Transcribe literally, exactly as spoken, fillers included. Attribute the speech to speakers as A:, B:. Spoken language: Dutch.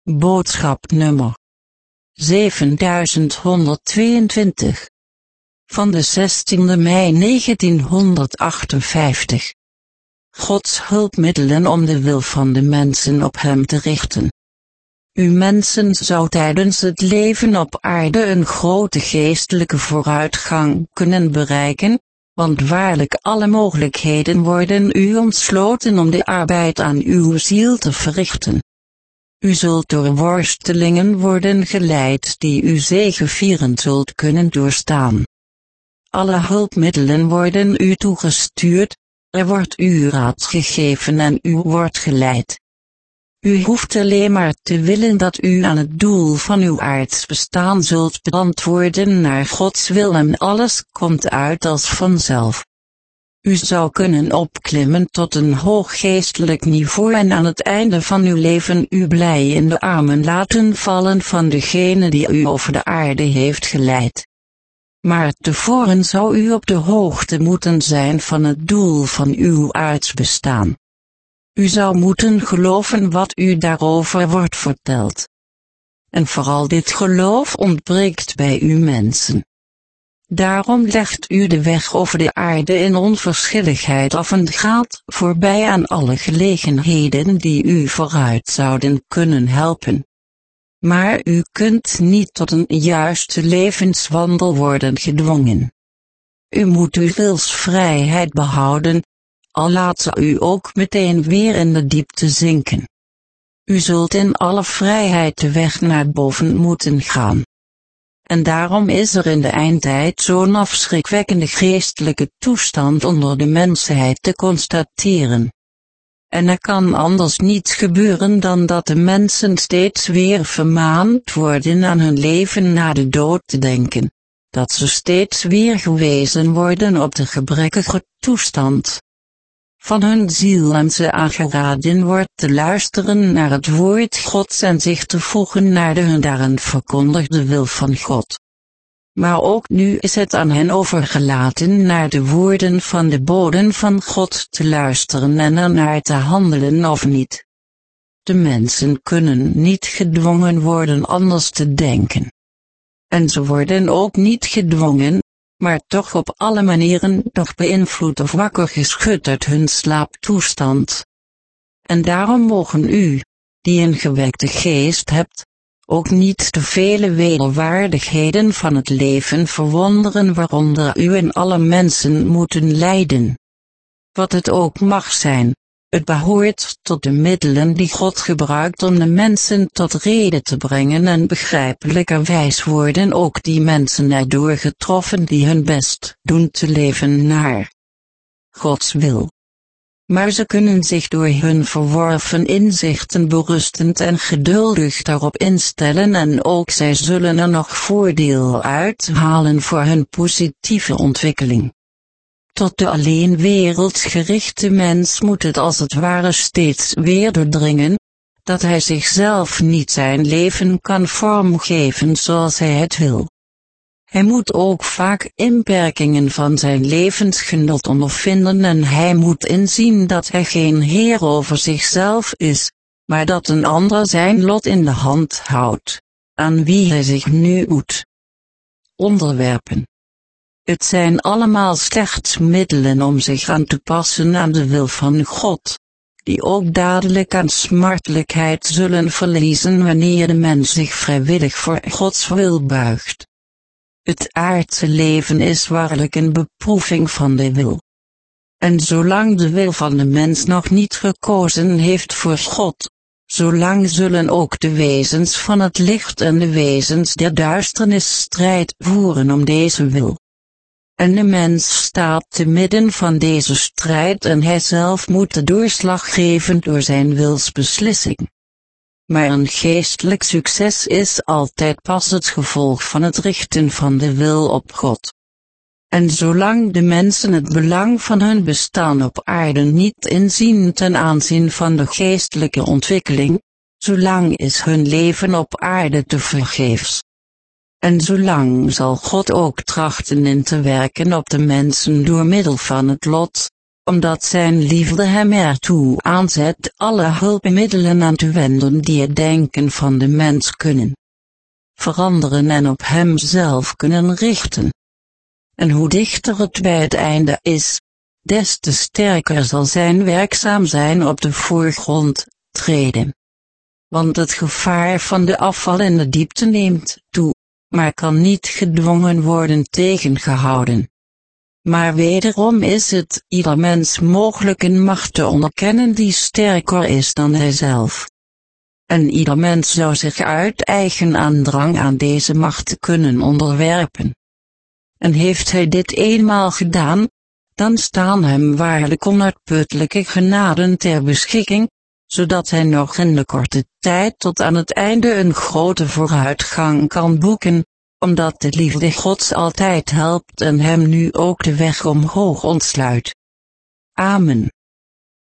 A: Boodschap nummer zevenduizend honderdtweeëntwintig van de zestiende mei negentienhonderdachtenvijftig. Gods hulpmiddelen om de wil van de mensen op hem te richten. U mensen zou tijdens het leven op aarde een grote geestelijke vooruitgang kunnen bereiken, want waarlijk alle mogelijkheden worden u ontsloten om de arbeid aan uw ziel te verrichten. U zult door worstelingen worden geleid die u zegevierend zult kunnen doorstaan. Alle hulpmiddelen worden u toegestuurd, er wordt u raad gegeven en u wordt geleid. U hoeft alleen maar te willen dat u aan het doel van uw aards bestaan zult beantwoorden naar Gods wil en alles komt uit als vanzelf. U zou kunnen opklimmen tot een hoog geestelijk niveau en aan het einde van uw leven u blij in de armen laten vallen van degene die u over de aarde heeft geleid. Maar tevoren zou u op de hoogte moeten zijn van het doel van uw aards bestaan. U zou moeten geloven wat u daarover wordt verteld. En vooral dit geloof ontbreekt bij u mensen. Daarom legt u de weg over de aarde in onverschilligheid af en gaat voorbij aan alle gelegenheden die u vooruit zouden kunnen helpen. Maar u kunt niet tot een juiste levenswandel worden gedwongen. U moet uw wilsvrijheid behouden, al laat ze u ook meteen weer in de diepte zinken. U zult in alle vrijheid de weg naar boven moeten gaan. En daarom is er in de eindtijd zo'n afschrikwekkende geestelijke toestand onder de mensheid te constateren. En er kan anders niets gebeuren dan dat de mensen steeds weer vermaand worden aan hun leven na de dood te denken, dat ze steeds weer gewezen worden op de gebrekkige toestand van hun ziel en ze aangeraden wordt te luisteren naar het woord Gods en zich te voegen naar de hun daarin verkondigde wil van God. Maar ook nu is het aan hen overgelaten naar de woorden van de boden van God te luisteren en ernaar te handelen of niet. De mensen kunnen niet gedwongen worden anders te denken. En ze worden ook niet gedwongen, maar toch op alle manieren nog beïnvloed of wakker geschud uit hun slaaptoestand. En daarom mogen u, die een gewekte geest hebt, ook niet de vele wederwaardigheden van het leven verwonderen waaronder u en alle mensen moeten lijden. Wat het ook mag zijn, het behoort tot de middelen die God gebruikt om de mensen tot rede te brengen en begrijpelijkerwijs worden ook die mensen erdoor getroffen die hun best doen te leven naar Gods wil. Maar ze kunnen zich door hun verworven inzichten berustend en geduldig daarop instellen en ook zij zullen er nog voordeel uithalen voor hun positieve ontwikkeling. Tot de alleen wereldsgerichte mens moet het als het ware steeds weer doordringen, dat hij zichzelf niet zijn leven kan vormgeven zoals hij het wil. Hij moet ook vaak inperkingen van zijn levensgenot ondervinden en hij moet inzien dat hij geen heer over zichzelf is, maar dat een ander zijn lot in de hand houdt, aan wie hij zich nu moet onderwerpen. Het zijn allemaal slechts middelen om zich aan te passen aan de wil van God, die ook dadelijk aan smartelijkheid zullen verliezen wanneer de mens zich vrijwillig voor Gods wil buigt. Het aardse leven is waarlijk een beproeving van de wil. En zolang de wil van de mens nog niet gekozen heeft voor God, zolang zullen ook de wezens van het licht en de wezens der duisternis strijd voeren om deze wil. En de mens staat te midden van deze strijd en hij zelf moet de doorslag geven door zijn wilsbeslissing. Maar een geestelijk succes is altijd pas het gevolg van het richten van de wil op God. En zolang de mensen het belang van hun bestaan op aarde niet inzien ten aanzien van de geestelijke ontwikkeling, zolang is hun leven op aarde tevergeefs. En zolang zal God ook trachten in te werken op de mensen door middel van het lot, omdat zijn liefde hem ertoe aanzet alle hulpmiddelen aan te wenden die het denken van de mens kunnen veranderen en op hemzelf kunnen richten. En hoe dichter het bij het einde is, des te sterker zal zijn werkzaam zijn op de voorgrond treden. Want het gevaar van de afval in de diepte neemt toe, maar kan niet gedwongen worden tegengehouden. Maar wederom is het ieder mens mogelijk een macht te onderkennen die sterker is dan hijzelf. En ieder mens zou zich uit eigen aandrang aan deze macht te kunnen onderwerpen. En heeft hij dit eenmaal gedaan, dan staan hem waarlijk onuitputtelijke genaden ter beschikking, zodat hij nog in de korte tijd tot aan het einde een grote vooruitgang kan boeken, omdat de liefde Gods altijd helpt en hem nu ook de weg omhoog ontsluit. Amen.